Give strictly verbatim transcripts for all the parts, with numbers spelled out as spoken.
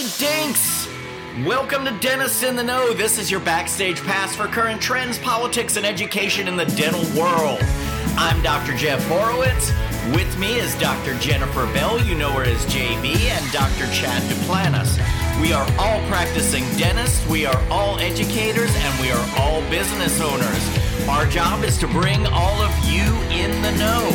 Dinks! Welcome to Dentists in the Know. This is your backstage pass for current trends, politics, and education in the dental world. I'm Doctor Jeff Horowitz. With me is Doctor Jennifer Bell, you know her as J B, and Doctor Chad Duplantis. We are all practicing dentists, we are all educators, and we are all business owners. Our job is to bring all of you in the know.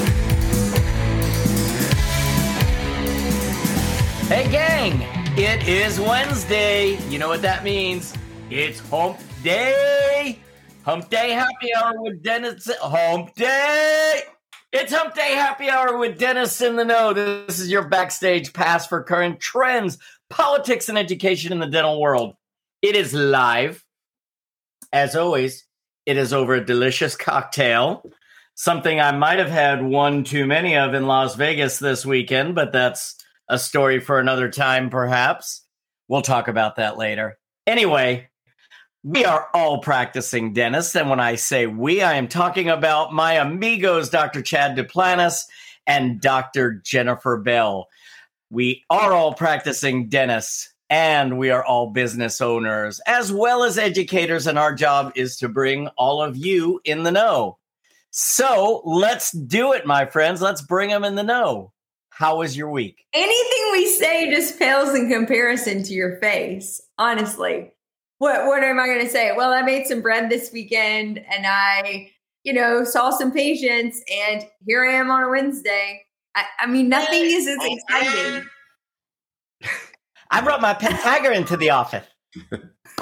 Hey gang, it is Wednesday. You know what that means? It's hump day. Hump day happy hour with dentists. Hump day. It's hump day happy hour with dentists in the know. This is your backstage pass for current trends, politics, and education in the dental world. It is live. As always, it is over a delicious cocktail. Something I might have had one too many of in Las Vegas this weekend, but that's a story for another time, perhaps. We'll talk about that later. Anyway, we are all practicing dentists, and when I say we, I am talking about my amigos, Doctor Chad Duplantis and Doctor Jennifer Bell. We are all practicing dentists, and we are all business owners, as well as educators, and our job is to bring all of you in the know. So let's do it, my friends. Let's bring them in the know. How was your week? Anything we say just pales in comparison to your face, honestly. What what am I going to say? Well, I made some bread this weekend and I, you know, saw some patients and here I am on a Wednesday. I, I mean, nothing is as exciting. I brought my pet tiger into the office. So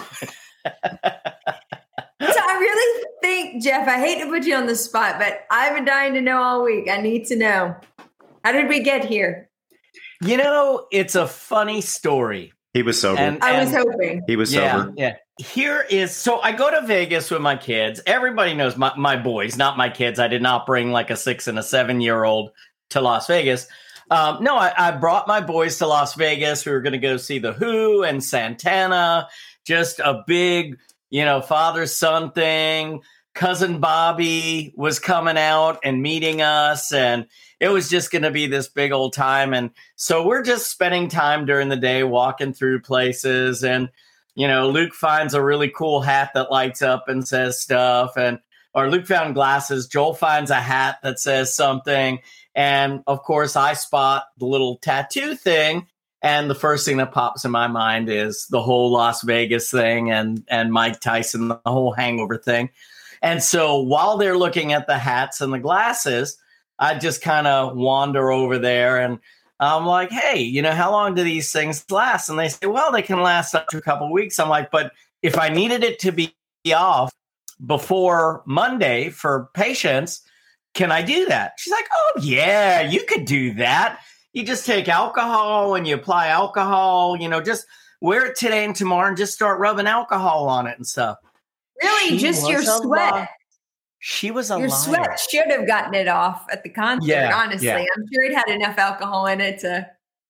I really think, Jeff, I hate to put you on the spot, but I've been dying to know all week. I need to know. How did we get here? You know, it's a funny story. He was sober. And, I was and, hoping. He was yeah, sober. Yeah. Here is, so I go to Vegas with my kids. Everybody knows my, my boys, not my kids. I did not bring like a six and a seven year old to Las Vegas. Um, no, I, I brought my boys to Las Vegas. We were going to go see The Who and Santana. Just a big, you know, father-son thing. Cousin Bobby was coming out and meeting us, and it was just going to be this big old time. And so we're just spending time during the day walking through places. And, you know, Luke finds a really cool hat that lights up and says stuff. And, or Luke found glasses. Joel finds a hat that says something. And of course, I spot the little tattoo thing. And the first thing that pops in my mind is the whole Las Vegas thing and, and Mike Tyson, the whole hangover thing. And so while they're looking at the hats and the glasses, I just kind of wander over there and I'm like, hey, you know, how long do these things last? And they say, well, they can last up to a couple of weeks. I'm like, but if I needed it to be off before Monday for patients, can I do that? She's like, oh, yeah, you could do that. You just take alcohol and you apply alcohol, you know, just wear it today and tomorrow and just start rubbing alcohol on it and stuff. Really? She Just your sweat? Li- she was a Your liar. sweat should have gotten it off at the concert, Yeah, honestly. yeah. I'm sure it had enough alcohol in it to...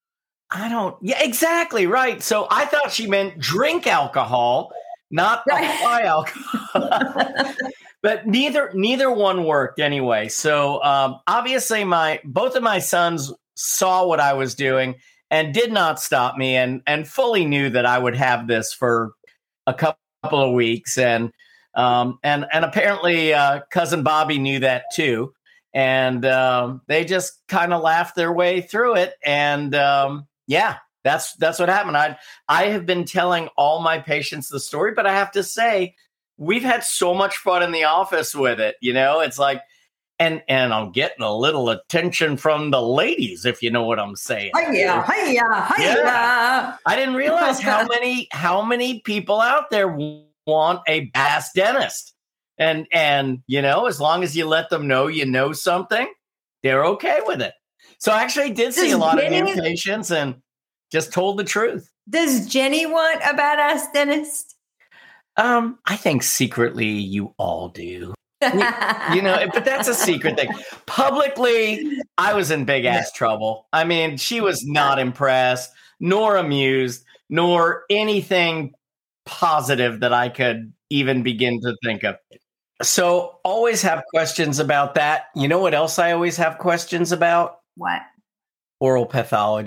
I don't, yeah, exactly, right. So I thought she meant drink alcohol, not apply alcohol. But neither neither one worked anyway. So um, obviously my both of my sons saw what I was doing and did not stop me and, and fully knew that I would have this for a couple of weeks. And Um, and, and apparently, uh, cousin Bobby knew that too. And, um, they just kind of laughed their way through it. And, um, yeah, that's, that's what happened. I, I have been telling all my patients the story, but I have to say, we've had so much fun in the office with it. You know, it's like, and, and I'm getting a little attention from the ladies, if you know what I'm saying. Hiya, hiya, hiya. Yeah. I didn't realize how many, how many people out there want a bass dentist. And, and, you know, as long as you let them know, you know, something, they're okay with it. So I actually did see Does a lot Jenny, of new patients and just told the truth. Does Jenny want a badass dentist? Um, I think secretly you all do. You know, but that's a secret thing. Publicly, I was in big ass trouble. I mean, she was not impressed, nor amused, nor anything positive that I could even begin to think of. So always have questions about that. You know what else I always have questions about? What? Oral pathology.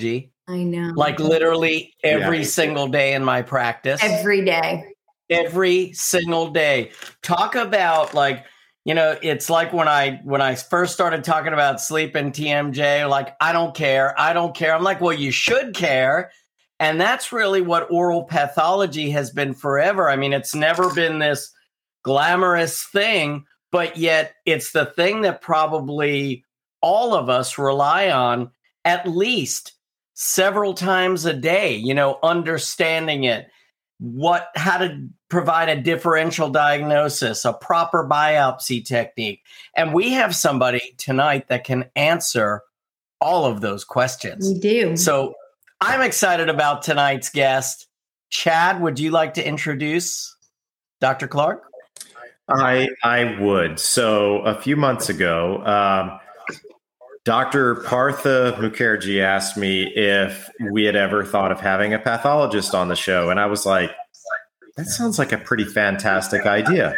I know. Like literally every Yeah. single day in my practice. Every day. Every single day. Talk about like, you know, it's like when I when I first started talking about sleep and T M J, like, I don't care. I don't care. I'm like, well, you should care. And that's really what oral pathology has been forever. I mean, it's never been this glamorous thing, but yet it's the thing that probably all of us rely on at least several times a day, you know, understanding it, what, how to provide a differential diagnosis, a proper biopsy technique. And we have somebody tonight that can answer all of those questions. We do. So I'm excited about tonight's guest. Chad, would you like to introduce Doctor Clark? I I would. So a few months ago, um, Doctor Partha Mukherjee asked me if we had ever thought of having a pathologist on the show. And I was like, that sounds like a pretty fantastic idea.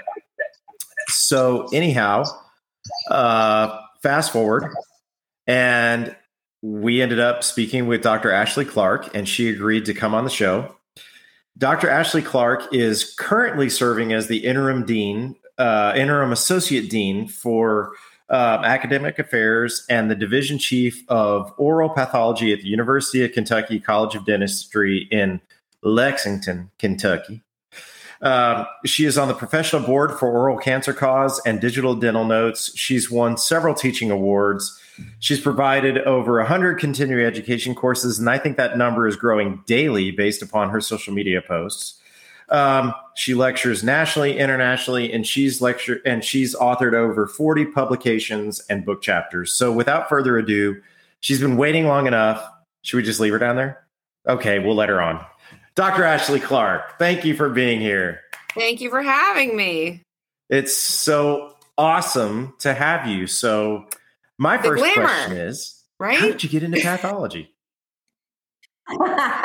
So anyhow, uh, fast forward, and we ended up speaking with Doctor Ashley Clark, and she agreed to come on the show. Doctor Ashley Clark is currently serving as the interim dean, uh, interim associate dean for uh, academic affairs and the division chief of oral pathology at the University of Kentucky College of Dentistry in Lexington, Kentucky. Um, she is on the professional board for Oral Cancer Cause and Digital Dental Notes. She's won several teaching awards. She's provided over one hundred continuing education courses, and I think that number is growing daily based upon her social media posts. Um, she lectures nationally, internationally, and she's lectured and she's authored over forty publications and book chapters. So without further ado, she's been waiting long enough. Should we just leave her down there? Okay, we'll let her on. Doctor Ashley Clark, thank you for being here. Thank you for having me. It's so awesome to have you. So my The first glamour, question is, right? how did you get into pathology? yeah.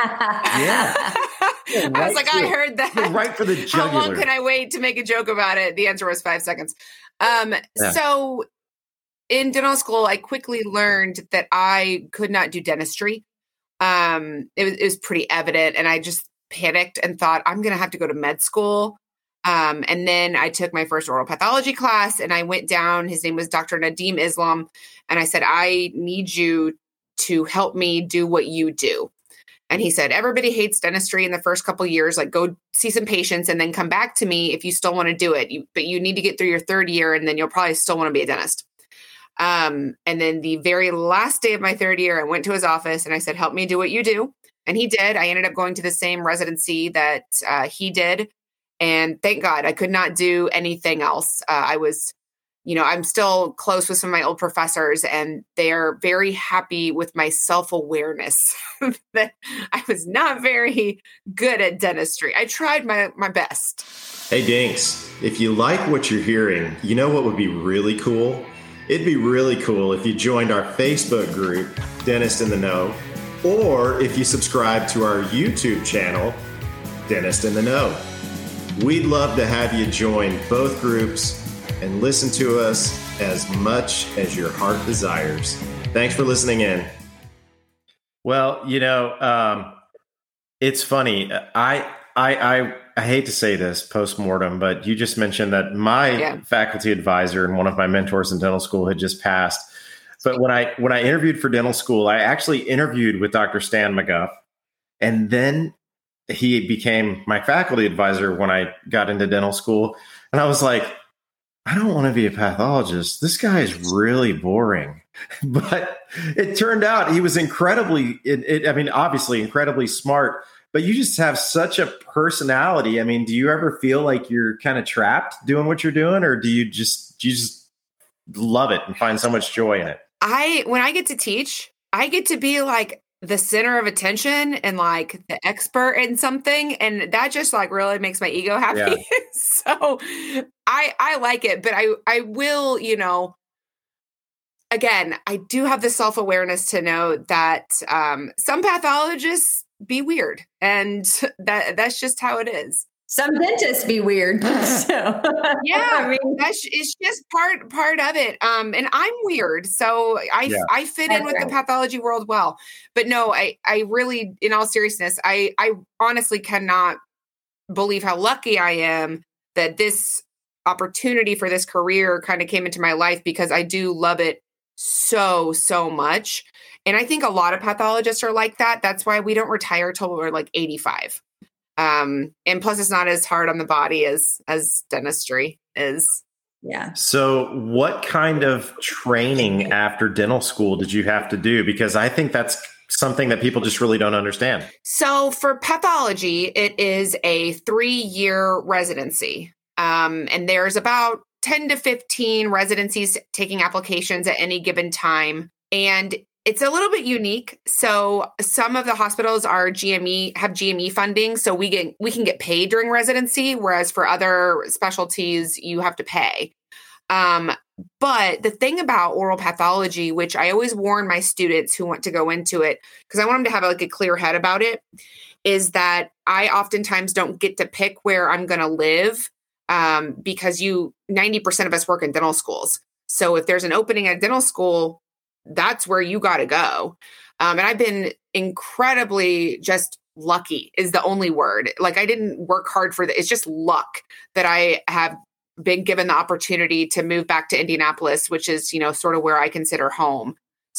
Yeah, I right was like, to I it. heard that. You're right for the How long jugular. can I wait to make a joke about it? The answer was five seconds. Um, Yeah. So in dental school, I quickly learned that I could not do dentistry. Um, it was, it was pretty evident, and I just panicked and thought, I'm going to have to go to med school. Um, and then I took my first oral pathology class, and I went down. His name was Doctor Nadim Islam. And I said, I need you to help me do what you do. And he said, everybody hates dentistry in the first couple of years. Like, go see some patients and then come back to me if you still want to do it. You, but you need to get through your third year, and then you'll probably still want to be a dentist. Um, and then the very last day of my third year, I went to his office and I said, help me do what you do. And he did. I ended up going to the same residency that uh, he did. And thank God I could not do anything else. Uh, I was, you know, I'm still close with some of my old professors, and they're very happy with my self-awareness that I was not very good at dentistry. I tried my, my best. Hey, Dinks, if you like what you're hearing, you know what would be really cool? It'd be really cool if you joined our Facebook group, Dentist in the Know, or if you subscribe to our YouTube channel, Dentist in the Know. We'd love to have you join both groups and listen to us as much as your heart desires. Thanks for listening in. Well, you know, um, it's funny. I, I, I, I hate to say this post-mortem, but you just mentioned that my Yeah. faculty advisor and one of my mentors in dental school had just passed. But when I when I interviewed for dental school, I actually interviewed with Doctor Stan McGuff, and then he became my faculty advisor when I got into dental school. And I was like, I don't want to be a pathologist. This guy is really boring. But it turned out he was incredibly, it, it, I mean, obviously incredibly smart, but you just have such a personality. I mean, do you ever feel like you're kind of trapped doing what you're doing, or do you just, do you just love it and find so much joy in it? I, when I get to teach, I get to be like the center of attention and like the expert in something. And that just like really makes my ego happy. Yeah. So I, I like it, but I, I will, you know, again, I do have the self-awareness to know that um, some pathologists be weird, and that that's just how it is. Some dentists be weird. So Yeah, I mean, that's it's just part part of it. Um, and I'm weird, so I Yeah. I fit in That's with right. the pathology world well. But no, I I really, in all seriousness, I I honestly cannot believe how lucky I am that this opportunity for this career kind of came into my life, because I do love it so so much. And I think a lot of pathologists are like that. That's why we don't retire till we're like eighty-five. Um, and plus, it's not as hard on the body as as dentistry is. yeah. So, what kind of training after dental school did you have to do? Because I think that's something that people just really don't understand. So for pathology, it is a three-year residency. Um, and there's about ten to fifteen residencies taking applications at any given time. And it's a little bit unique. So some of the hospitals are G M E, have G M E funding. So we get we can get paid during residency, whereas for other specialties, you have to pay. Um, but the thing about oral pathology, which I always warn my students who want to go into it, because I want them to have like a clear head about it, is that I oftentimes don't get to pick where I'm going to live, um, because you ninety percent of us work in dental schools. So if there's an opening at dental school, that's where you got to go. Um, and I've been incredibly just lucky is the only word. Like I didn't work hard for that. It's just luck that I have been given the opportunity to move back to Indianapolis, which is, you know, sort of where I consider home.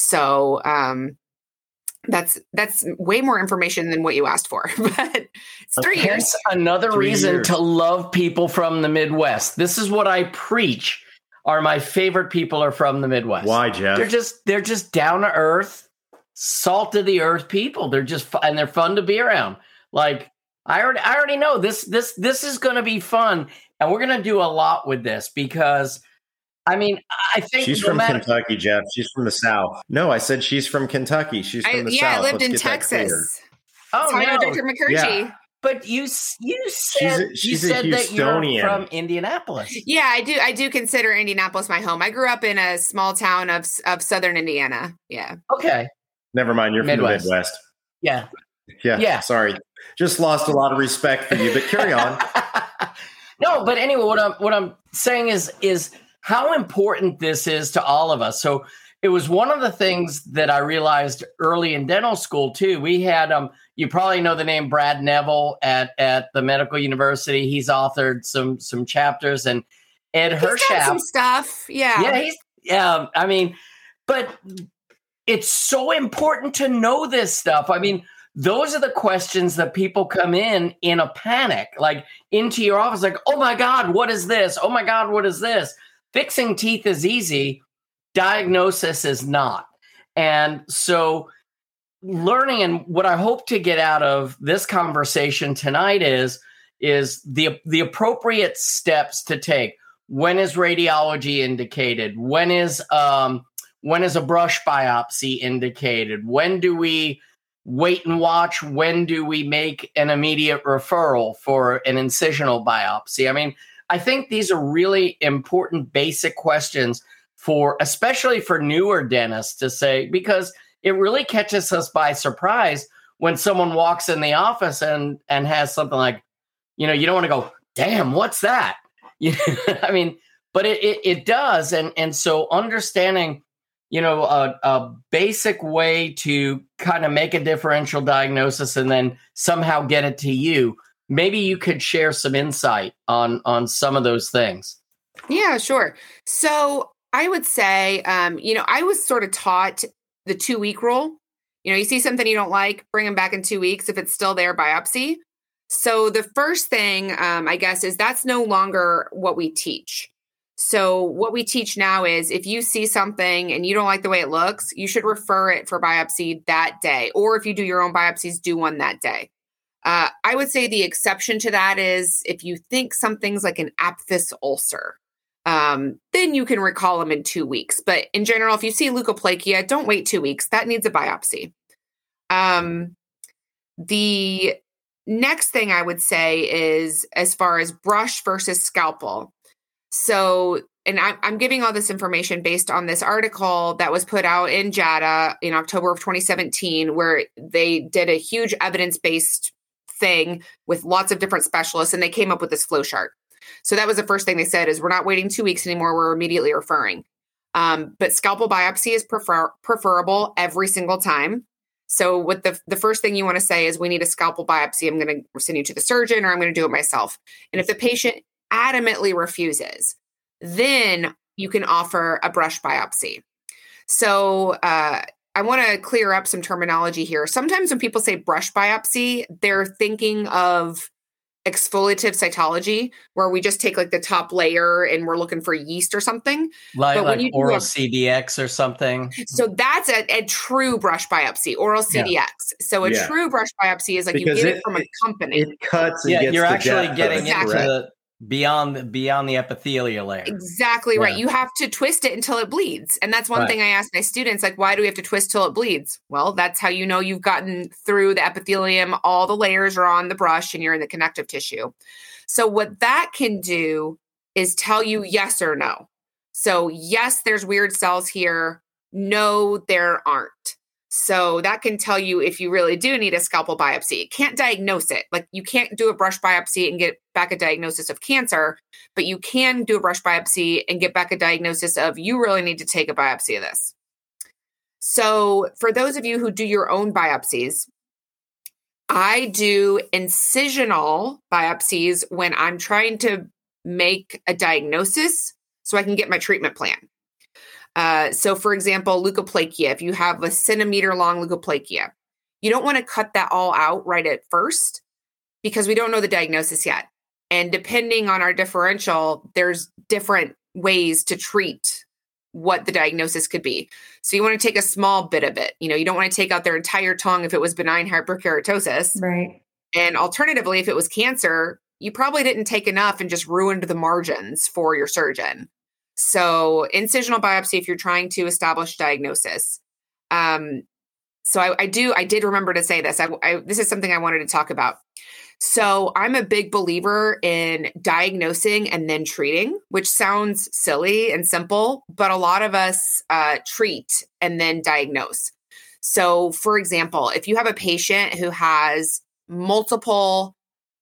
So um, that's that's way more information than what you asked for. But it's three Hence years. another Three reason years. to love people from the Midwest. This is what I preach. Are my favorite people are from the Midwest. Why, Jeff? They're just they're just down to earth, salt of the earth people. They're just fu- and they're fun to be around. Like I already I already know this this this is going to be fun, and we're going to do a lot with this because I mean I think She's no from matter- Kentucky, Jeff. She's from the South. No, I said she's from Kentucky. She's from I, the yeah, South. I lived Let's in get that clear. Texas. Oh That's how I know no, Doctor McCurdy. Yeah. but you s- you said a- she's you a said that you're Houstonian. from Indianapolis. Yeah, I do. I do consider Indianapolis my home. I grew up in a small town of of southern Indiana. Yeah. Okay, Never mind. You're Midwest. from the Midwest. yeah. Yeah. Yeah. Sorry. Just lost a lot of respect for you, but carry on. No, but anyway, what I'm what I'm saying is is how important this is to all of us. So it was one of the things that I realized early in dental school too. We had um you probably know the name Brad Neville at at the medical university. He's authored some some chapters, and Ed He's got Hershaft. some stuff. Yeah. Yeah, he's yeah. I mean, but it's so important to know this stuff. I mean, those are the questions that people come in in a panic, like into your office, like, oh my God, what is this? Oh my God, what is this? Fixing teeth is easy. Diagnosis is not. And so learning, and what I hope to get out of this conversation tonight is, is the, the appropriate steps to take. When is radiology indicated? When is, um, when is a brush biopsy indicated? When do we wait and watch? When do we make an immediate referral for an incisional biopsy? I mean, I think these are really important basic questions for, especially for newer dentists to say, because it really catches us by surprise when someone walks in the office and, and has something like, you know, you don't want to go, damn, what's that? You know, I mean, but it, it, it does. And, and so understanding, you know, a, a basic way to kind of make a differential diagnosis and then somehow get it to you. Maybe you could share some insight on, on some of those things. Yeah, sure. So I would say, um, you know, I was sort of taught the two week rule. You know, you see something you don't like, bring them back in two weeks. If it's still there, biopsy. So the first thing, um, I guess, is that's no longer what we teach. So what we teach now is if you see something and you don't like the way it looks, you should refer it for biopsy that day. Or if you do your own biopsies, do one that day. Uh, I would say the exception to that is if you think something's like an aphthous ulcer, um, then you can recall them in two weeks. But in general, if you see leukoplakia, don't wait two weeks. That needs a biopsy. Um, the next thing I would say is as far as brush versus scalpel. So, and I'm, I'm giving all this information based on this article that was put out in JADA in October of twenty seventeen, where they did a huge evidence-based thing with lots of different specialists, and they came up with this flow chart. So that was the first thing they said is we're not waiting two weeks anymore. We're immediately referring. Um, but scalpel biopsy is prefer- preferable every single time. So what the, the first thing you want to say is we need a scalpel biopsy. I'm going to send you to the surgeon or I'm going to do it myself. And if the patient adamantly refuses, then you can offer a brush biopsy. So uh, I want to clear up some terminology here. Sometimes when people say brush biopsy, they're thinking of exfoliative cytology, where we just take like the top layer and we're looking for yeast or something. Like, but when like you oral a, C D X or something. So that's a, a true brush biopsy, oral C D X. Yeah. So a yeah. true brush biopsy is like because you get it, it from a company. It cuts. And yeah, gets you're actually depth getting into exactly. the beyond beyond the epithelial layer. Exactly right. Yeah. You have to twist it until it bleeds. And that's one right. thing I ask my students, like, why do we have to twist till it bleeds? Well, that's how you know you've gotten through the epithelium, all the layers are on the brush and you're in the connective tissue. So what that can do is tell you yes or no. So yes, there's weird cells here. No, there aren't. So that can tell you if you really do need a scalpel biopsy. It can't diagnose it. Like you can't do a brush biopsy and get back a diagnosis of cancer, but you can do a brush biopsy and get back a diagnosis of you really need to take a biopsy of this. So for those of you who do your own biopsies, I do incisional biopsies when I'm trying to make a diagnosis so I can get my treatment plan. Uh, so for example, leukoplakia, if you have a centimeter long leukoplakia, you don't want to cut that all out right at first because we don't know the diagnosis yet. And depending on our differential, there's different ways to treat what the diagnosis could be. So you want to take a small bit of it. You know, you don't want to take out their entire tongue if it was benign hyperkeratosis. Right. And alternatively, if it was cancer, you probably didn't take enough and just ruined the margins for your surgeon. So incisional biopsy, if you're trying to establish diagnosis. Um, so I, I do, I did remember to say this. I, I, this is something I wanted to talk about. So I'm a big believer in diagnosing and then treating, which sounds silly and simple, but a lot of us uh, treat and then diagnose. So for example, if you have a patient who has multiple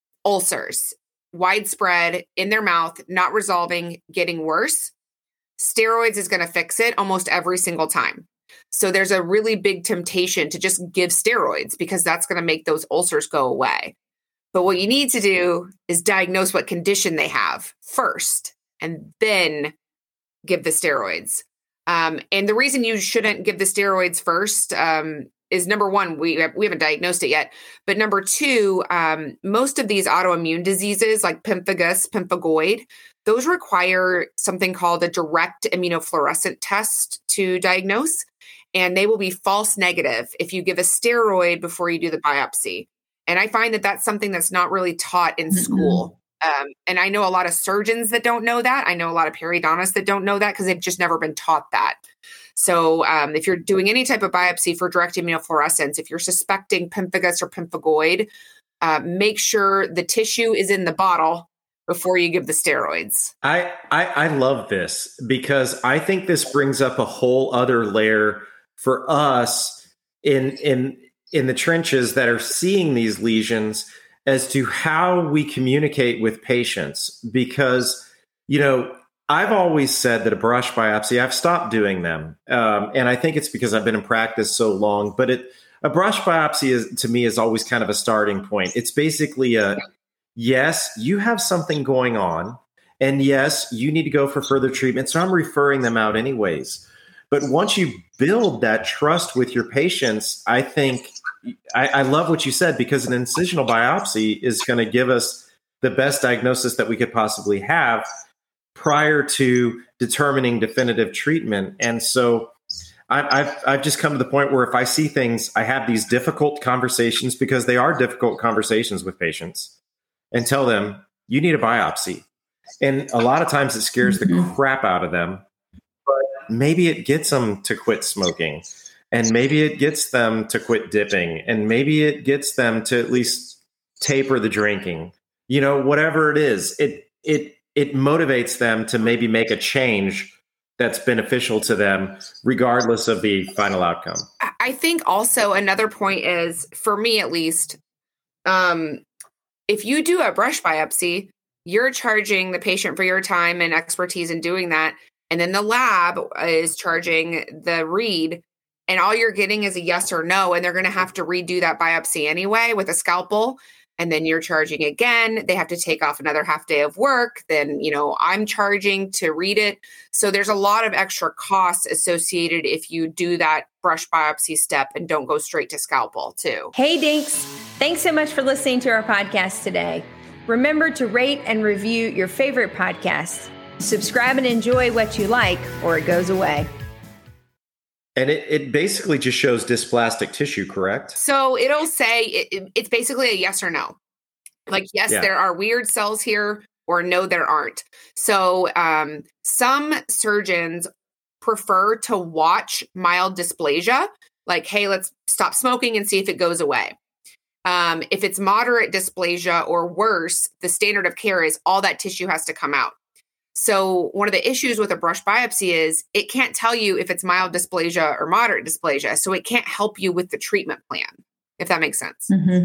ulcers, widespread in their mouth, not resolving, getting worse, steroids is going to fix it almost every single time. So there's a really big temptation to just give steroids because that's going to make those ulcers go away. But what you need to do is diagnose what condition they have first and then give the steroids. Um, and the reason you shouldn't give the steroids first um, is number one, we have, we haven't diagnosed it yet. But number two, um, most of these autoimmune diseases like pemphigus, pemphigoid, those require something called a direct immunofluorescent test to diagnose. And they will be false negative if you give a steroid before you do the biopsy. And I find that that's something that's not really taught in school. Um, and I know a lot of surgeons that don't know that. I know a lot of periodontists that don't know that because they've just never been taught that. So um, if you're doing any type of biopsy for direct immunofluorescence, if you're suspecting pemphigus or pemphigoid, uh, make sure the tissue is in the bottle before you give the steroids. I, I, I love this because I think this brings up a whole other layer for us in in in the trenches that are seeing these lesions as to how we communicate with patients. Because, you know, I've always said that a brush biopsy, I've stopped doing them. Um, and I think it's because I've been in practice so long, but it, a brush biopsy is, to me, is always kind of a starting point. It's basically a, yes, you have something going on, and yes, you need to go for further treatment. So I'm referring them out anyways. But once you build that trust with your patients, I think I, I love what you said, because an incisional biopsy is going to give us the best diagnosis that we could possibly have prior to determining definitive treatment. And so I, I've I've just come to the point where if I see things, I have these difficult conversations, because they are difficult conversations with patients, and tell them, you need a biopsy. And a lot of times it scares the crap out of them, but maybe it gets them to quit smoking, and maybe it gets them to quit dipping, and maybe it gets them to at least taper the drinking. You know, whatever it is, it it it motivates them to maybe make a change that's beneficial to them, regardless of the final outcome. I think also another point is, for me at least, um, if you do a brush biopsy, you're charging the patient for your time and expertise in doing that. And then the lab is charging the read. And all you're getting is a yes or no. And they're going to have to redo that biopsy anyway with a scalpel. And then you're charging again. They have to take off another half day of work. Then, you know, I'm charging to read it. So there's a lot of extra costs associated if you do that brush biopsy step and don't go straight to scalpel too. Hey, Dinks. Thanks so much for listening to our podcast today. Remember to rate and review your favorite podcast. Subscribe and enjoy what you like, or it goes away. And it, it basically just shows dysplastic tissue, correct? So it'll say it, it, it's basically a yes or no. Like, yes, yeah. there are weird cells here, or no, there aren't. So um, some surgeons prefer to watch mild dysplasia, like, hey, let's stop smoking and see if it goes away. Um, if it's moderate dysplasia or worse, the standard of care is all that tissue has to come out. So one of the issues with a brush biopsy is it can't tell you if it's mild dysplasia or moderate dysplasia. So it can't help you with the treatment plan, if that makes sense.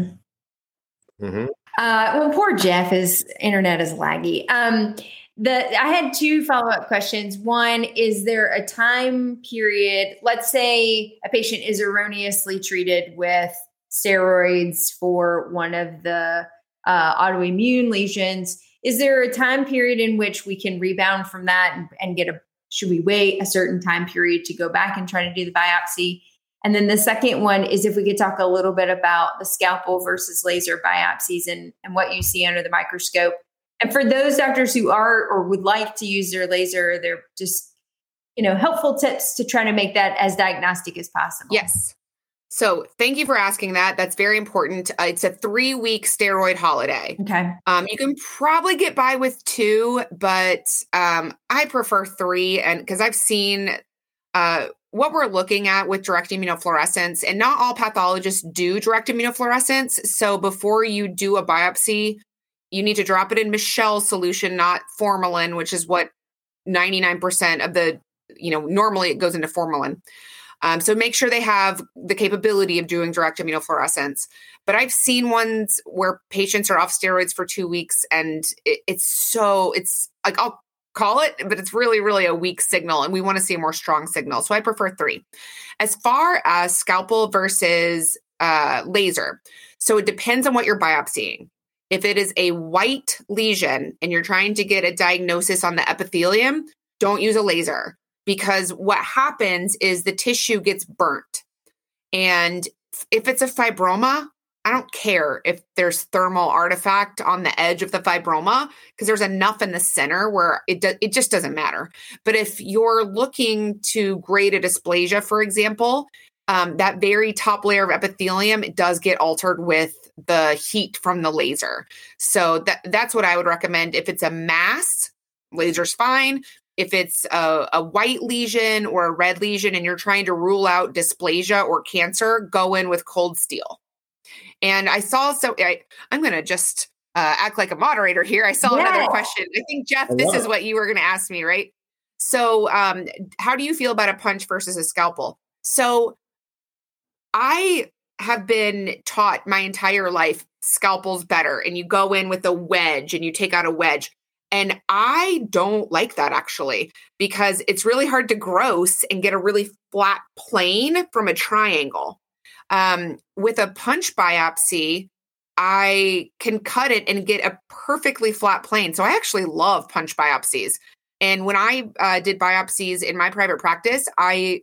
Mm-hmm. Mm-hmm. Uh, well, poor Jeff, his internet is laggy. Um, the I had two follow-up questions. One, is there a time period? Let's say a patient is erroneously treated with steroids for one of the uh, autoimmune lesions. Is there a time period in which we can rebound from that and, and get a, should we wait a certain time period to go back and try to do the biopsy? And then the second one is if we could talk a little bit about the scalpel versus laser biopsies and, and what you see under the microscope. And for those doctors who are or would like to use their laser, they're just, you know, helpful tips to try to make that as diagnostic as possible. Yes. So thank you for asking that. That's very important. Uh, it's a three week steroid holiday. Okay. Um, you can probably get by with two, but um, I prefer three. And because I've seen uh, what we're looking at with direct immunofluorescence, and not all pathologists do direct immunofluorescence. So before you do a biopsy, you need to drop it in Michelle solution, not formalin, which is what ninety-nine percent of the, you know, normally it goes into formalin. Um, so make sure they have the capability of doing direct immunofluorescence. But I've seen ones where patients are off steroids for two weeks and it, it's so, it's like, I'll call it, but it's really, really a weak signal. And we want to see a more strong signal. So I prefer three. As far as scalpel versus uh, laser. So it depends on what you're biopsying. If it is a white lesion and you're trying to get a diagnosis on the epithelium, don't use a laser. Because what happens is the tissue gets burnt. And if it's a fibroma, I don't care if there's thermal artifact on the edge of the fibroma, because there's enough in the center where it do, it just doesn't matter. But if you're looking to grade a dysplasia, for example, um, that very top layer of epithelium, it does get altered with the heat from the laser. So that that's what I would recommend. If it's a mass, laser's fine. If it's a, a white lesion or a red lesion and you're trying to rule out dysplasia or cancer, go in with cold steel. And I saw, so I, I'm going to just uh, act like a moderator here. I saw yeah. another question. I think, Jeff, I this is it. what you were going to ask me, right? So um, how do you feel about a punch versus a scalpel? So I have been taught my entire life, scalpel's better. And you go in with a wedge and you take out a wedge. And I don't like that actually, because it's really hard to gross and get a really flat plane from a triangle. Um, with a punch biopsy, I can cut it and get a perfectly flat plane. So I actually love punch biopsies. And when I uh, did biopsies in my private practice, I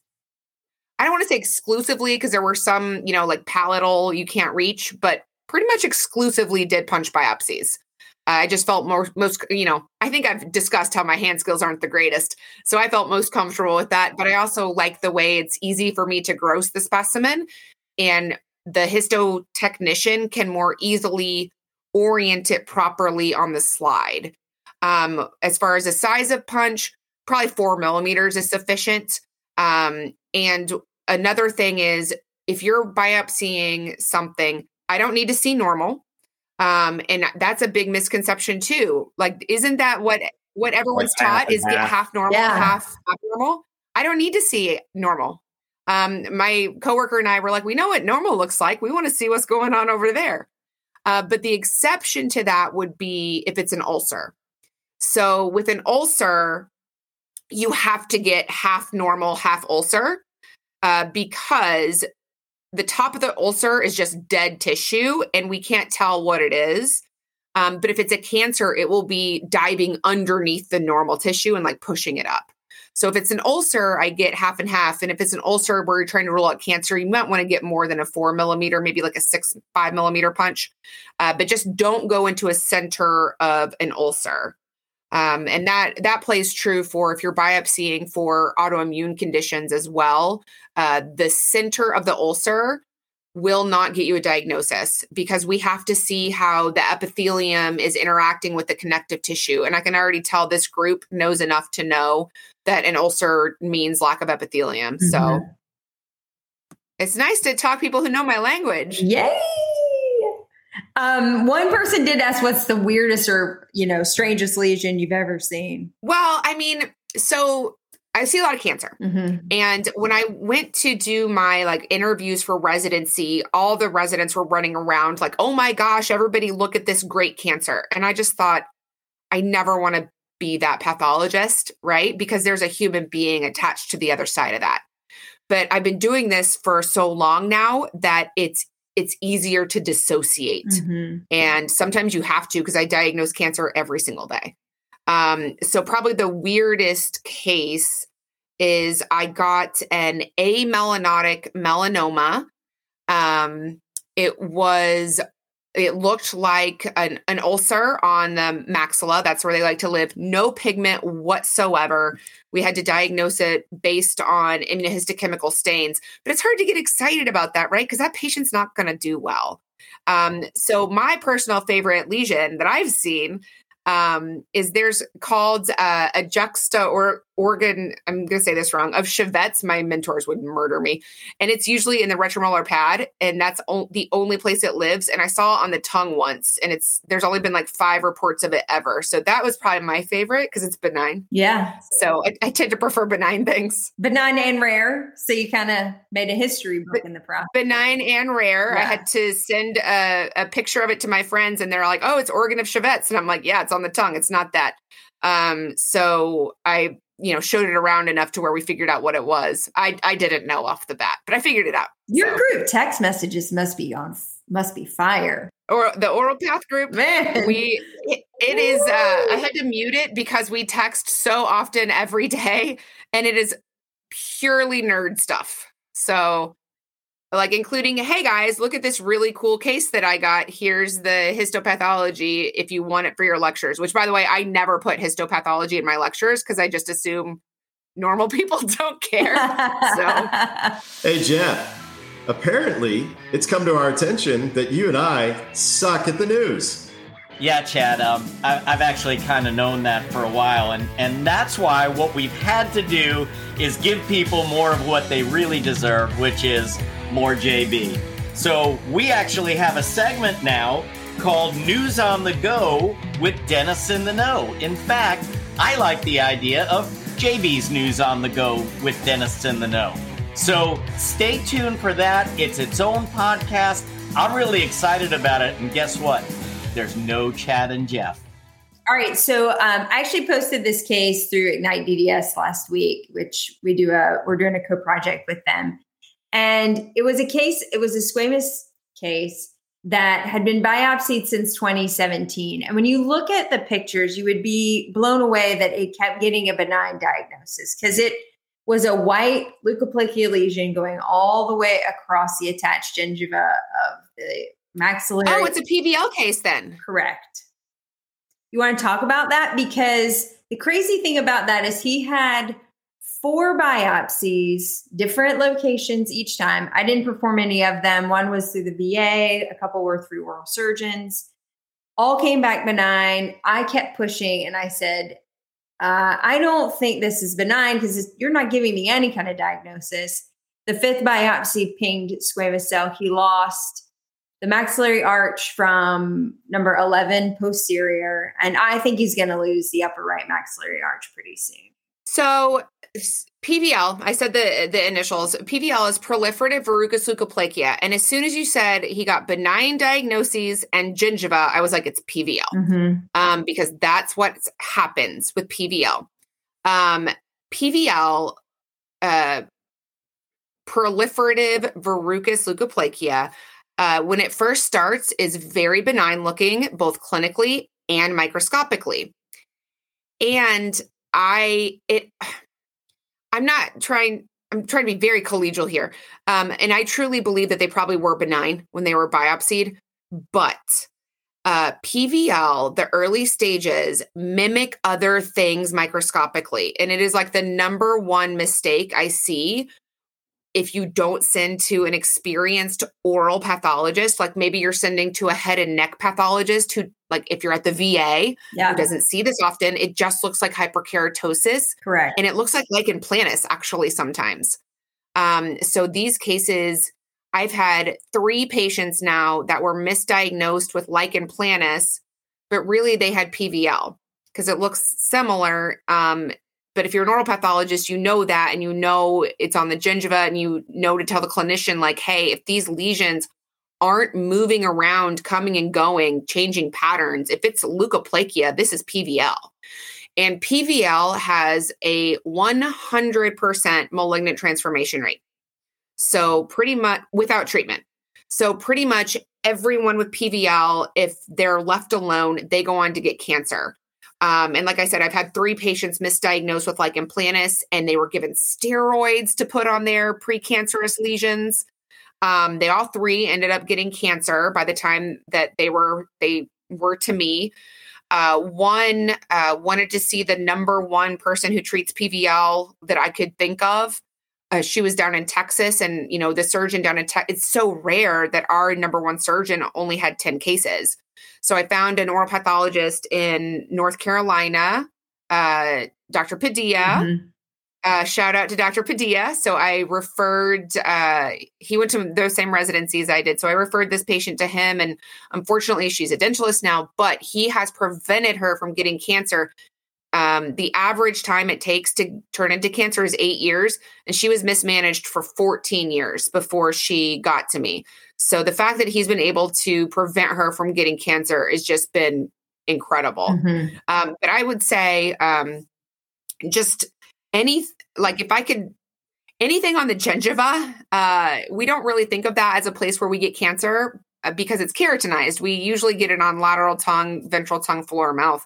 I don't want to say exclusively, because there were some, you know, like palatal you can't reach, but pretty much exclusively did punch biopsies. I just felt more, most, you know, I think I've discussed how my hand skills aren't the greatest. So I felt most comfortable with that. But I also like the way it's easy for me to gross the specimen. And the histotechnician can more easily orient it properly on the slide. Um, as far as the size of punch, probably four millimeters is sufficient. Um, and another thing is, if you're biopsying something, I don't need to see normal. Um, and that's a big misconception too. Like, isn't that what, what everyone's like taught is half. Get half normal, yeah. half abnormal? I don't need to see normal. Um, my coworker and I were like, we know what normal looks like. We want to see what's going on over there. Uh, but the exception to that would be if it's an ulcer. So with an ulcer, you have to get half normal, half ulcer, uh, because the top of the ulcer is just dead tissue and we can't tell what it is. Um, but if it's a cancer, it will be diving underneath the normal tissue and like pushing it up. So if it's an ulcer, I get half and half. And if it's an ulcer where you're trying to rule out cancer, you might want to get more than a four millimeter, maybe like a six, five millimeter punch. Uh, but just don't go into a center of an ulcer. Um, and that that plays true for if you're biopsying for autoimmune conditions as well. Uh, the center of the ulcer will not get you a diagnosis because we have to see how the epithelium is interacting with the connective tissue. And I can already tell this group knows enough to know that an ulcer means lack of epithelium. Mm-hmm. So it's nice to talk to people who know my language. Yay! Um, one person did ask, what's the weirdest or, you know, strangest lesion you've ever seen? Well, I mean, so I see a lot of cancer. Mm-hmm. And when I went to do my like interviews for residency, all the residents were running around like, oh my gosh, everybody look at this great cancer. And I just thought, I never want to be that pathologist, right? Because there's a human being attached to the other side of that. But I've been doing this for so long now that it's it's easier to dissociate. Mm-hmm. And sometimes you have to, because I diagnose cancer every single day. Um, so probably the weirdest case is I got an amelanotic melanoma. Um, it was, it looked like an, an ulcer on the maxilla. That's where they like to live. No pigment whatsoever. We had to diagnose it based on immunohistochemical stains, but it's hard to get excited about that, right? Because that patient's not going to do well. Um, so my personal favorite lesion that I've seen um, is there's called uh, a juxta or organ. I'm going to say this wrong, of Chevette's. My mentors would murder me. And it's usually in the retromolar pad. And that's o- the only place it lives. And I saw it on the tongue once, and it's, there's only been like five reports of it ever. So that was probably my favorite because it's benign. Yeah. So I, I tend to prefer benign things. Benign and rare. So you kind of made a history book in the process. Benign and rare. Yeah. I had to send a, a picture of it to my friends, and they're like, oh, it's organ of Chevette's. And I'm like, yeah, it's on the tongue. It's not that. Um, so I, you know, showed it around enough to where we figured out what it was. I I didn't know off the bat, but I figured it out. Your so. group text messages must be on, must be fire. Or the Oral Path group, man. We it, it is. Uh, I had to mute it because we text so often every day, and it is purely nerd stuff. So, like including, hey guys, look at this really cool case that I got. Here's the histopathology if you want it for your lectures, which by the way, I never put histopathology in my lectures because I just assume normal people don't care. So, hey, Jeff, apparently it's come to our attention that you and I suck at the news. Yeah, Chad, um, I, I've actually kind of known that for a while, and, and that's why what we've had to do is give people more of what they really deserve, which is more J B. So we actually have a segment now called News on the Go with Dennis in the Know. In fact, I like the idea of J B's News on the Go with Dennis in the Know. So stay tuned for that. It's its own podcast. I'm really excited about it. And guess what? There's no Chad and Jeff. All right. So um, I actually posted this case through Ignite D D S last week, which we do a, we're doing a co-project with them. And it was a case, it was a squamous case that had been biopsied since twenty seventeen. And when you look at the pictures, you would be blown away that it kept getting a benign diagnosis because it was a white leukoplakia lesion going all the way across the attached gingiva of the maxillary. Oh, it's a P V L case then. Correct. You want to talk about that? Because the crazy thing about that is he had four biopsies, different locations each time. I didn't perform any of them. One was through the V A. A couple were through oral surgeons. All came back benign. I kept pushing and I said, uh, I don't think this is benign because you're not giving me any kind of diagnosis. The fifth biopsy pinged squamous cell. He lost the maxillary arch from number eleven posterior. And I think he's going to lose the upper right maxillary arch pretty soon. So P V L, I said the the initials. P V L is proliferative verrucous leukoplakia. And as soon as you said he got benign diagnoses and gingiva, I was like, it's P V L. Mm-hmm. Um, because that's what happens with P V L. Um, P V L, uh, proliferative verrucous leukoplakia, uh, when it first starts, is very benign looking, both clinically and microscopically. And I, it, I'm not trying, I'm trying to be very collegial here. Um, and I truly believe that they probably were benign when they were biopsied, but uh, P V L, the early stages, mimic other things microscopically. And it is like the number one mistake I see if you don't send to an experienced oral pathologist, like maybe you're sending to a head and neck pathologist who, like if you're at the V A, yeah. who doesn't see this often, it just looks like hyperkeratosis. Correct. And it looks like lichen planus actually sometimes. Um, so these cases, I've had three patients now that were misdiagnosed with lichen planus, but really they had P V L because it looks similar. Um, But if you're an oral pathologist, you know that, and you know it's on the gingiva, and you know to tell the clinician, like, hey, if these lesions aren't moving around, coming and going, changing patterns, if it's leukoplakia, this is P V L. And P V L has a one hundred percent malignant transformation rate. So pretty much without treatment. So pretty much everyone with P V L, if they're left alone, they go on to get cancer. Um, and like I said, I've had three patients misdiagnosed with lichen planus, and they were given steroids to put on their precancerous lesions. Um, they all three ended up getting cancer by the time that they were they were to me. Uh, one uh, wanted to see the number one person who treats P V L that I could think of. Uh, she was down in Texas, and you know the surgeon down in Texas. It's so rare that our number one surgeon only had ten cases. So I found an oral pathologist in North Carolina, uh, Doctor Padilla. Mm-hmm. Uh, shout out to Doctor Padilla. So I referred, uh, he went to those same residencies I did. So I referred this patient to him. And unfortunately, she's a dentalist now, but he has prevented her from getting cancer. Um, the average time it takes to turn into cancer is eight years. And she was mismanaged for fourteen years before she got to me. So the fact that he's been able to prevent her from getting cancer has just been incredible. Mm-hmm. Um, but I would say um, just any, like if I could, anything on the gingiva, uh, we don't really think of that as a place where we get cancer uh, because it's keratinized. We usually get it on lateral tongue, ventral tongue, floor, mouth.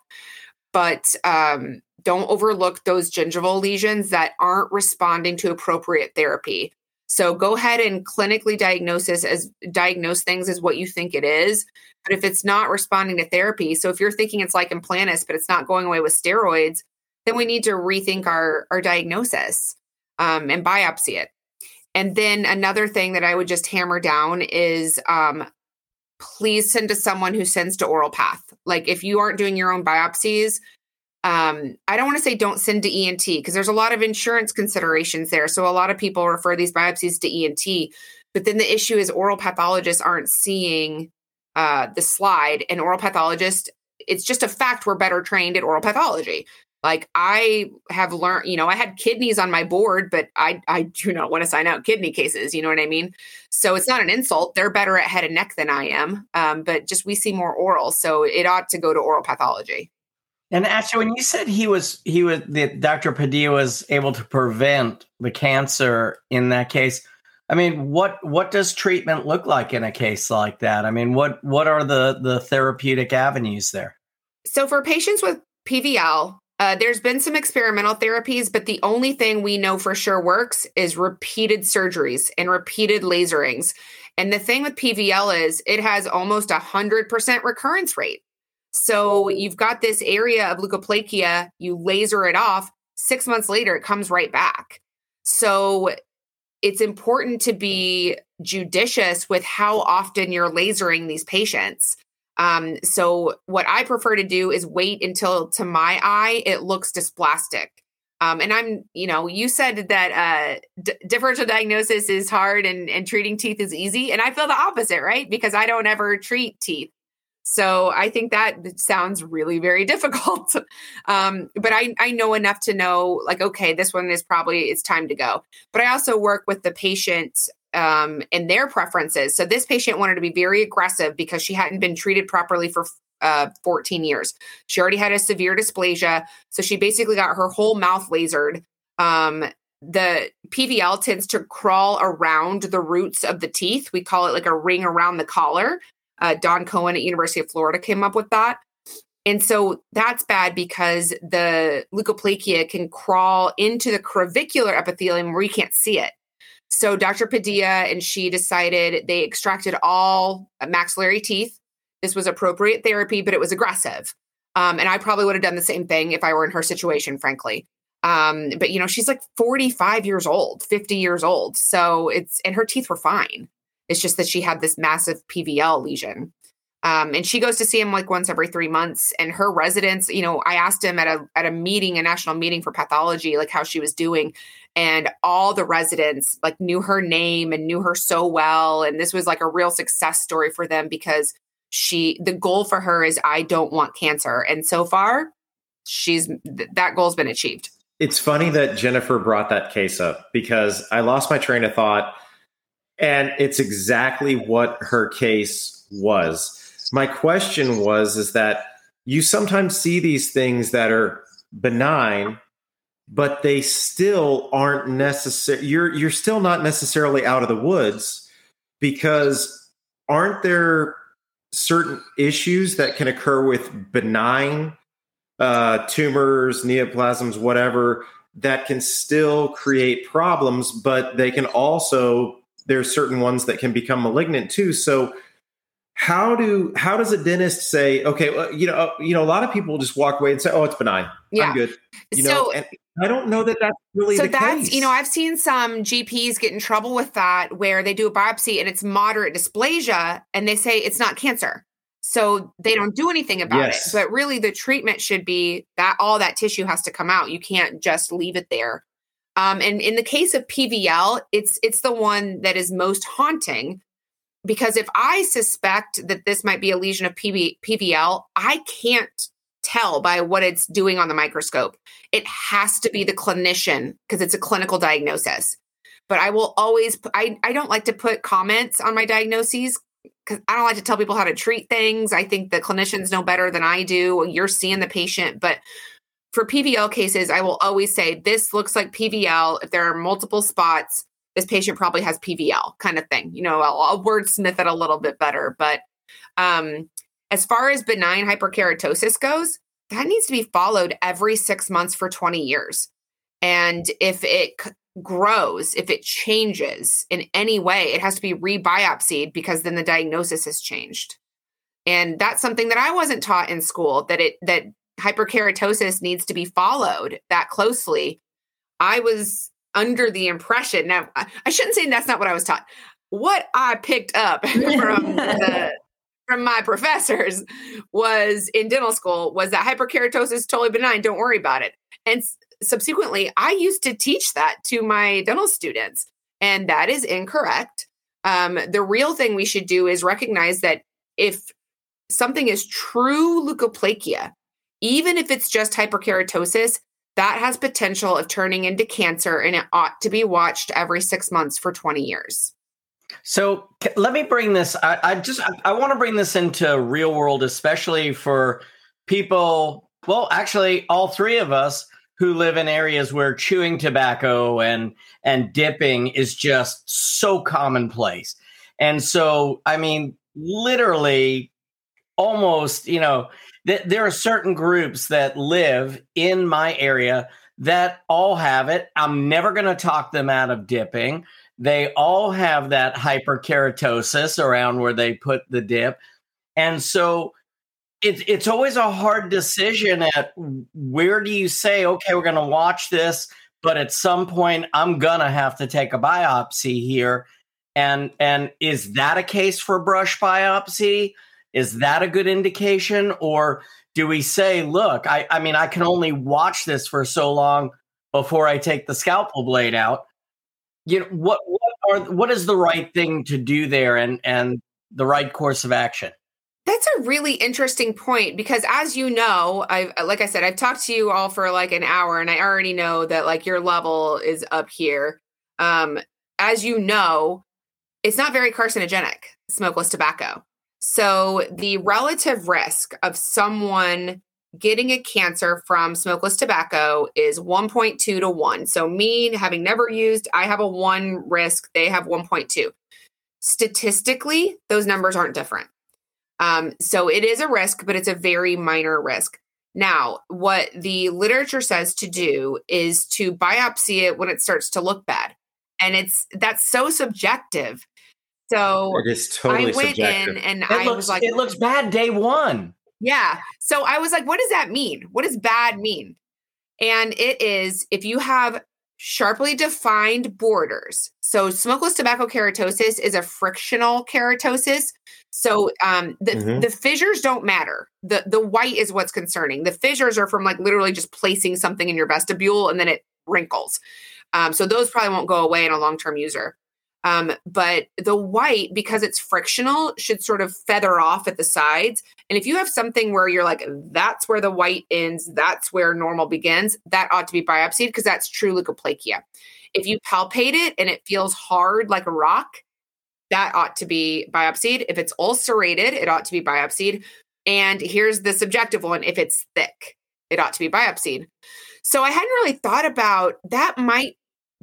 But um, don't overlook those gingival lesions that aren't responding to appropriate therapy. So go ahead and clinically diagnose this as diagnose things as what you think it is. But if it's not responding to therapy, so if you're thinking it's lichen planus, but it's not going away with steroids, then we need to rethink our, our diagnosis um, and biopsy it. And then another thing that I would just hammer down is um, please send to someone who sends to oral path. Like if you aren't doing your own biopsies, Um, I don't want to say don't send to E N T because there's a lot of insurance considerations there. So a lot of people refer these biopsies to E N T, but then the issue is oral pathologists aren't seeing uh, the slide, and oral pathologists, it's just a fact we're better trained at oral pathology. Like I have learned, you know, I had kidneys on my board, but I, I do not want to sign out kidney cases. You know what I mean? So it's not an insult. They're better at head and neck than I am. Um, but just, we see more oral. So it ought to go to oral pathology. And actually, when you said he was, he was, that Doctor Padilla was able to prevent the cancer in that case, I mean, what what does treatment look like in a case like that? I mean, what what are the the therapeutic avenues there? So for patients with P V L, uh, there's been some experimental therapies, but the only thing we know for sure works is repeated surgeries and repeated laserings. And the thing with P V L is it has almost a hundred percent recurrence rate. So you've got this area of leukoplakia, you laser it off, six months later, it comes right back. So it's important to be judicious with how often you're lasering these patients. Um, so what I prefer to do is wait until, to my eye, it looks dysplastic. Um, and I'm, you know, you said that uh, d- differential diagnosis is hard and, and treating teeth is easy. And I feel the opposite, right? Because I don't ever treat teeth. So I think that sounds really very difficult. um, but I, I know enough to know, like, okay, this one is probably, it's time to go. But I also work with the patient um, and their preferences. So this patient wanted to be very aggressive because she hadn't been treated properly for uh, fourteen years. She already had a severe dysplasia. So she basically got her whole mouth lasered. Um, the P V L tends to crawl around the roots of the teeth. We call it like a ring around the collar. Uh, Don Cohen at University of Florida came up with that. And so that's bad because the leukoplakia can crawl into the clavicular epithelium where you can't see it. So Doctor Padilla and she decided they extracted all maxillary teeth. This was appropriate therapy, but it was aggressive. Um, and I probably would have done the same thing if I were in her situation, frankly. Um, but, you know, she's like forty-five years old, fifty years old. So it's, and her teeth were fine. It's just that she had this massive P V L lesion. Um, and she goes to see him like once every three months. And her residents, you know, I asked him at a at a meeting, a national meeting for pathology, like how she was doing. And all the residents like knew her name and knew her so well. And this was like a real success story for them because she, the goal for her is, I don't want cancer. And so far, she's, th- that goal's been achieved. It's funny that Jennifer brought that case up because I lost my train of thought. And it's exactly what her case was. My question was, is that you sometimes see these things that are benign, but they still aren't necessary. You're, you're still not necessarily out of the woods because aren't there certain issues that can occur with benign uh, tumors, neoplasms, whatever, that can still create problems, but they can also, there's certain ones that can become malignant too. So how do how does a dentist say, okay, well, you know, you know, a lot of people just walk away and say, oh, it's benign. Yeah. I'm good. You so, know, and I don't know that that's really so the that's, case. you know, I've seen some G Ps get in trouble with that where they do a biopsy and it's moderate dysplasia and they say it's not cancer. So they don't do anything about Yes. it. But really the treatment should be that all that tissue has to come out. You can't just leave it there. Um, and in the case of P V L, it's it's the one that is most haunting because if I suspect that this might be a lesion of P V L, I can't tell by what it's doing on the microscope. It has to be the clinician because it's a clinical diagnosis. But I will always, I, I don't like to put comments on my diagnoses because I don't like to tell people how to treat things. I think the clinicians know better than I do. You're seeing the patient, but for P V L cases, I will always say, this looks like P V L. If there are multiple spots, this patient probably has P V L kind of thing. You know, I'll, I'll wordsmith it a little bit better. But um, as far as benign hyperkeratosis goes, that needs to be followed every six months for twenty years. And if it c- grows, if it changes in any way, it has to be rebiopsied because then the diagnosis has changed. And that's something that I wasn't taught in school, that it that hyperkeratosis needs to be followed that closely. I was under the impression, now I shouldn't say that's not what I was taught. What I picked up from the, from my professors was in dental school was that hyperkeratosis is totally benign. Don't worry about it. And subsequently, I used to teach that to my dental students, and that is incorrect. Um, the real thing we should do is recognize that if something is true leukoplakia, even if it's just hyperkeratosis, that has potential of turning into cancer, and it ought to be watched every six months for twenty years. So c- let me bring this. I, I just I, I want to bring this into real world, especially for people. Well, actually, all three of us who live in areas where chewing tobacco and and dipping is just so commonplace. And so, I mean, literally, almost, you know, th- there are certain groups that live in my area that all have it. I'm never going to talk them out of dipping. They all have that hyperkeratosis around where they put the dip. And so it, it's always a hard decision at where do you say, okay, we're going to watch this, but at some point I'm going to have to take a biopsy here. And, and is that a case for brush biopsy? Is that a good indication? Or do we say, look, I, I mean, I can only watch this for so long before I take the scalpel blade out? You know, what what are what is the right thing to do there, and and the right course of action? That's a really interesting point because, as you know, I've like I said, I've talked to you all for like an hour, and I already know that like your level is up here. Um, as you know, it's not very carcinogenic, smokeless tobacco. So the relative risk of someone getting a cancer from smokeless tobacco is one point two to one. So me having never used, I have a one risk, they have one point two. Statistically, those numbers aren't different. Um, so it is a risk, but it's a very minor risk. Now, what the literature says to do is to biopsy it when it starts to look bad. And it's that's so subjective. So it is totally I went subjective. in and It I looks, was like, it looks bad day one. yeah. So I was like, what does that mean? What does bad mean? And it is if you have sharply defined borders. So smokeless tobacco keratosis is a frictional keratosis. So um, the, Mhm. the fissures don't matter. The the white is what's concerning. The fissures are from like literally just placing something in your vestibule and then it wrinkles. Um, so those probably won't go away in a long-term user. Um, but the white, because it's frictional, should sort of feather off at the sides. And if you have something where you're like, that's where the white ends, that's where normal begins, that ought to be biopsied because that's true leukoplakia. If you palpate it and it feels hard like a rock, that ought to be biopsied. If it's ulcerated, it ought to be biopsied. And here's the subjective one. If it's thick, it ought to be biopsied. So I hadn't really thought about that. Might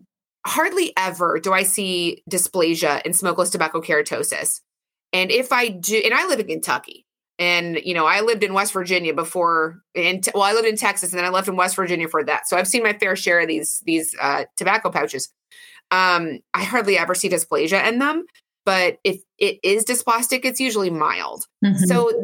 hardly ever do I see dysplasia in smokeless tobacco keratosis. And if I do, and I live in Kentucky, and, you know, I lived in West Virginia before, and well, I lived in Texas and then I lived in West Virginia for that. So I've seen my fair share of these, these uh, tobacco pouches. Um, I hardly ever see dysplasia in them, but if it is dysplastic, it's usually mild. Mhm. So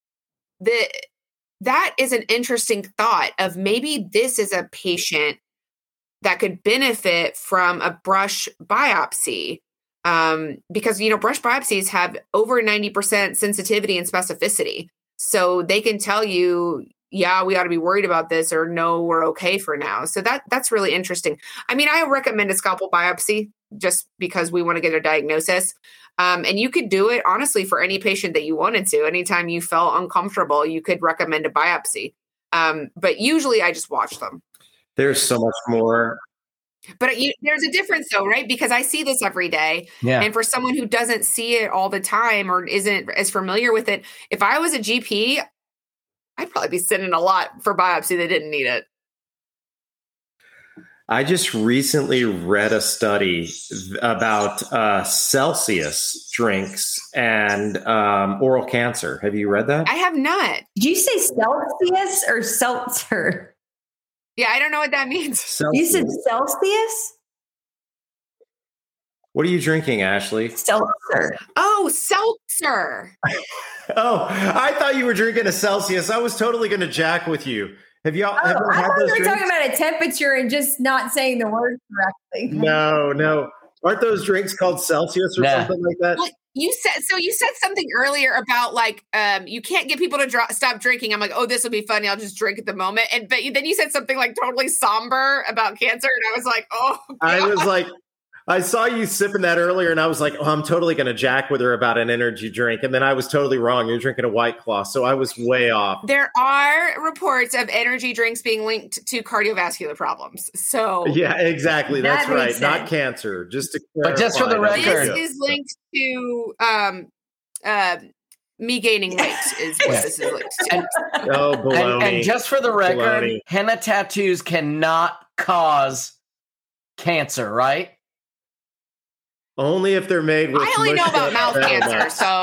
the, that is an interesting thought of maybe this is a patient that could benefit from a brush biopsy. Um, because, you know, brush biopsies have over ninety percent sensitivity and specificity. So they can tell you, yeah, we ought to be worried about this, or no, we're okay for now. So that that's really interesting. I mean, I recommend a scalpel biopsy just because we want to get a diagnosis. Um, and you could do it, honestly, for any patient that you wanted to. Anytime you felt uncomfortable, you could recommend a biopsy. Um, but usually I just watch them. There's so much more. But you, there's a difference, though, right? Because I see this every day. Yeah. And for someone who doesn't see it all the time or isn't as familiar with it, if I was a G P, I'd probably be sending a lot for biopsy that didn't need it. I just recently read a study about uh, Celsius drinks and um, oral cancer. Have you read that? I have not. Did you say Celsius or seltzer? Yeah, I don't know what that means. You said Celsius. Celsius? What are you drinking, Ashley? Seltzer. Oh, seltzer. Oh, I thought you were drinking a Celsius. I was totally going to jack with you. Have y'all Oh, ever I had thought those you were drinks? talking about a temperature and just not saying the word correctly. No, no. Aren't those drinks called Celsius or Nah. something like that? Well, you said so. You said something earlier about like um, you can't get people to dro- stop drinking. I'm like, oh, this will be funny. I'll just drink at the moment. And but you, then you said something like totally somber about cancer, and I was like, oh, I God. was like, I saw you sipping that earlier, and I was like, oh, I'm totally going to jack with her about an energy drink. And then I was totally wrong. You're drinking a White Claw. So I was way off. There are reports of energy drinks being linked to cardiovascular problems. So Yeah, exactly. That That's makes right. Not sense. cancer. Just to But just for the clarify, that record- was this good. is linked to um, uh, me gaining weight. Is what Yeah. this is linked to. And, Oh, and, baloney. and just for the record, Baloney. henna tattoos cannot cause cancer, right? Only if they're made with. I only know mushed about up mouth betel cancer, nuts. so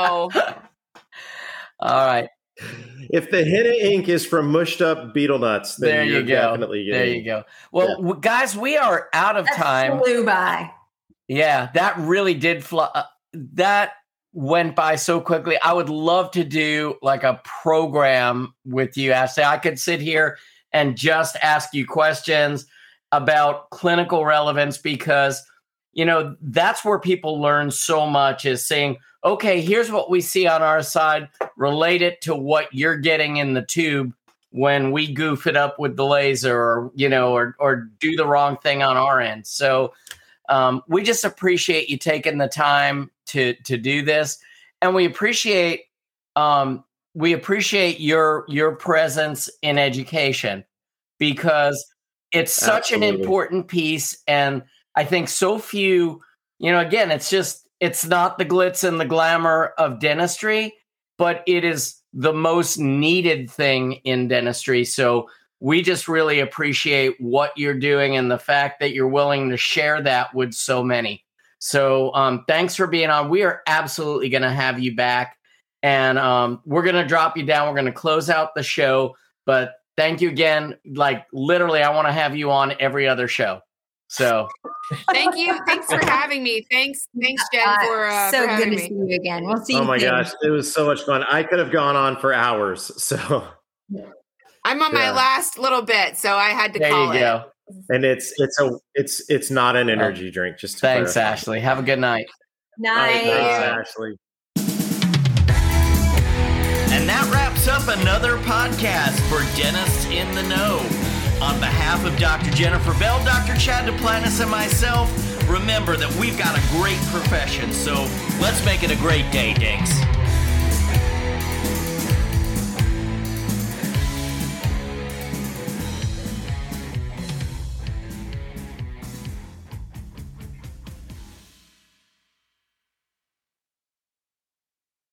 All right. If the henna ink is from mushed up beetle nuts, then There you're you go. definitely There getting. you go. Well, Yeah. w- guys, we are out of That time. flew by. Yeah, that really did fly. Uh, that went by so quickly. I would love to do like a program with you, Ashley. I could sit here and just ask you questions about clinical relevance because, you know, that's where people learn so much is saying, okay, here's what we see on our side, relate it to what you're getting in the tube when we goof it up with the laser or, you know, or, or do the wrong thing on our end. So um, we just appreciate you taking the time to, to do this. And we appreciate um, we appreciate your your presence in education because it's such Absolutely. an important piece. And I think so few, you know, again, it's just, it's not the glitz and the glamour of dentistry, but it is the most needed thing in dentistry. So we just really appreciate what you're doing and the fact that you're willing to share that with so many. So um, thanks for being on. We are absolutely going to have you back. And um, we're going to drop you down. We're going to close out the show. But thank you again. Like literally, I want to have you on every other show. So thank you. Thanks for having me. Thanks. Thanks, Jen, uh, for uh, so for having good to me. see you again. We'll see oh you my soon. gosh, it was so much fun. I could have gone on for hours. So I'm on yeah. my last little bit, so I had to there call you it. go. And it's it's a it's it's not an energy oh. drink. Just to thanks, clarify. Ashley. Have a good night. Night. Thanks, Ashley. And that wraps up another podcast for Dentists in the Know. On behalf of Doctor Jennifer Bell, Doctor Chad Duplantis, and myself, remember that we've got a great profession, so let's make it a great day, Dinks.